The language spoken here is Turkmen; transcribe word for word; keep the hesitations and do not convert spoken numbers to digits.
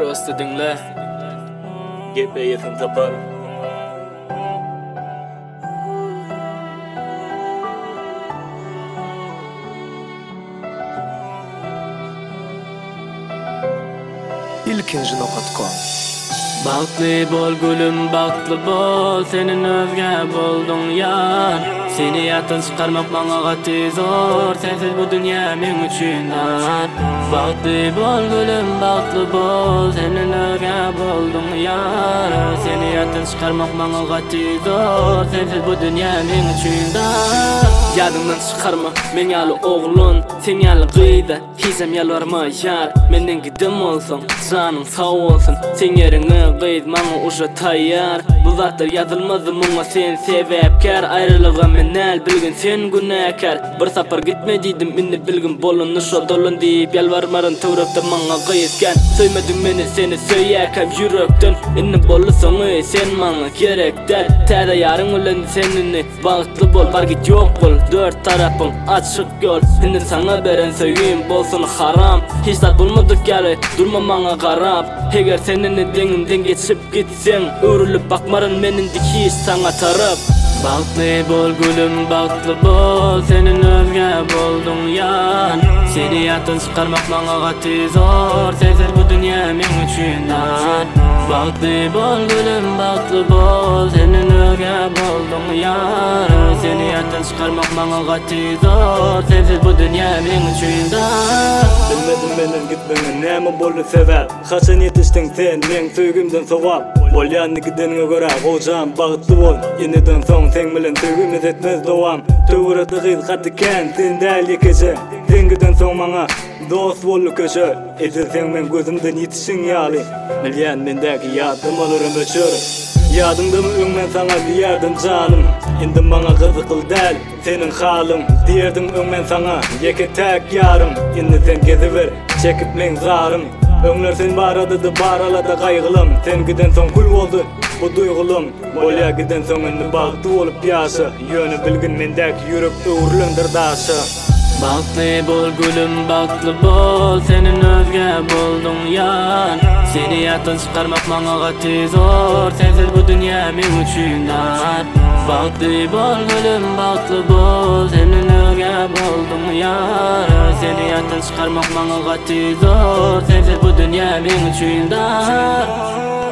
Prosto dinle. Gep yetin tapar. ilkinji nokta com. Baktlı bol gülüm, baktlı bol, senin özge boldun yar. Seni yatın çıkarmak bana gati zor, sensiz bu dünya men üçün dar. Baktlı bol gülüm, baktlı bol, senin özge boldun yar. Seni yatın çıkarmak bana gati zor, sensiz bu dünya men üçün dar. Yadından çıkarma, men yalı oğlun, sen yalı gıyda, hizem yalvarma yar. Menden gidim olsun, canım sağ olsun, sen yerini gıyt bana uşa tayyar. Bu zatlar yazılmazı munga sen sebepkar. Ayrılığa menel bilgin sen günahkar. Bir sapar gitme dedim inni bilgin bolun nuşa dolun deyip yalvarmarın tuvrupta bana gıytken. Söymedim beni seni söyyekam yürekten, inni bolu sonu sen bana gerek der. Täze yarın ulan senini bağıtlı bol, bar git yok bol. Dört tarafın açık yol, şimdi sana beren söyleyeyim bolsun haram. Hiç tat bulmadık yari, durma bana qarap. Eger senini denginden geçip gitsen, örülüp bakmarın menin dikiş sana tarap. Baktlı bol gülüm, baktlı bol, senin özge boldun yar. Seni yatın çıkarmak bana gati zor, sensiz bu dünya men üçün dar. Baktlı bol gülüm, baktlı bol, senin özge boldun yar. Seni yatın çıkarmak bana gati zor, sensiz bu dünya men üçün dar. Bilmedim menen gitmenin näme boldy sebäp. Haçan yetiştin sen men söýgümden sowap. Bolýandy gidenine görä gojam bagtly bol. Ýeniden soň sen bilen söýgümiz etmez dowam. Töwreti gyz gatyken sen däl ýekeje. Sen giden soň maňa dost bolly köşe. Edilsen men gözümden ýetişiň ýaly. Bilýän mendäki ýadym olarym öçür. Yadımda mı öňmen sana diýerdim canım. Indi bana gyzykly däl senin halym. Diýerdim öňmen sana ýeke täk ýarym. Indi sen geziber çekip men zarym. Öňler sen barady da baralada gaýgylym. Sen giden soň kul boldy bu duýgulym. Bolýa giden soň indi bagty bolup ýaşa. Ýöne bilgin mendäki ýürek öwrülendir daşa. Baktlı bol gülüm, baktlı bol, senin özge boldun yar. Seni yatın çıkarmak bana gati zor, sensiz bu dünya men üçün dar. Baktlı bol gülüm, baktlı bol, senin özge boldun yar. Seni yatın çıkarmak bana gati zor, sensiz bu dünya men üçün dar.